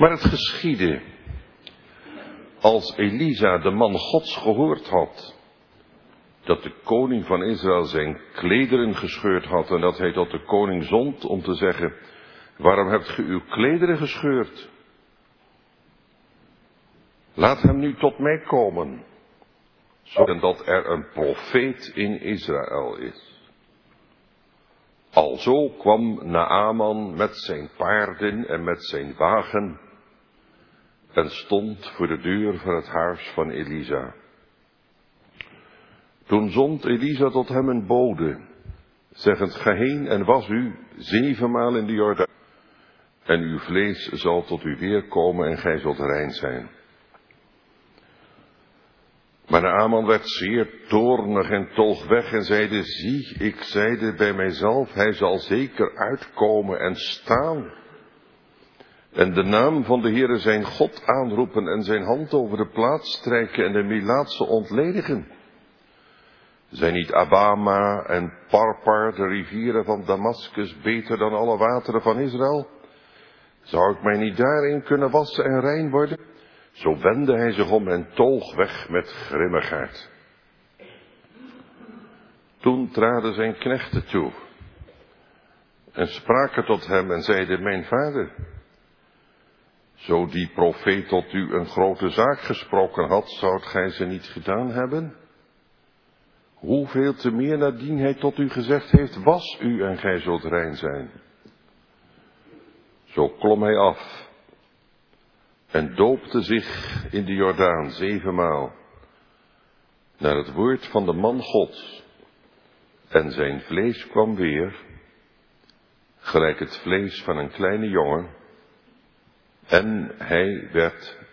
Maar het geschiedde, als Elisa de man Gods gehoord had, dat de koning van Israël zijn klederen gescheurd had en dat hij tot de koning zond om te zeggen: waarom hebt ge uw klederen gescheurd? Laat hem nu tot mij komen, zodat er een profeet in Israël is. Alzo kwam Naaman met zijn paarden en met zijn wagen en stond voor de deur van het huis van Elisa. Toen zond Elisa tot hem een bode, zeggend: ga heen en was u 7 maal in de Jordaan, en uw vlees zal tot u weerkomen en gij zult rein zijn. Maar Naaman werd zeer toornig en toog weg en zeide: zie, ik zeide bij mijzelf, hij zal zeker uitkomen en staan en de naam van de Heere zijn God aanroepen en zijn hand over de plaats strijken en de Melaatse ontledigen. Zijn niet Abama en Parpar, de rivieren van Damaskus, beter dan alle wateren van Israël? Zou ik mij niet daarin kunnen wassen en rein worden? Zo wendde hij zich om en toog weg met grimmigheid. Toen traden zijn knechten toe en spraken tot hem en zeiden: mijn vader, zo die profeet tot u een grote zaak gesproken had, zoudt gij ze niet gedaan hebben? Hoeveel te meer nadien hij tot u gezegd heeft: was u en gij zult rein zijn. Zo klom hij af en doopte zich in de Jordaan 7 maal naar het woord van de man Gods. En zijn vlees kwam weer, gelijk het vlees van een kleine jongen, en hij werd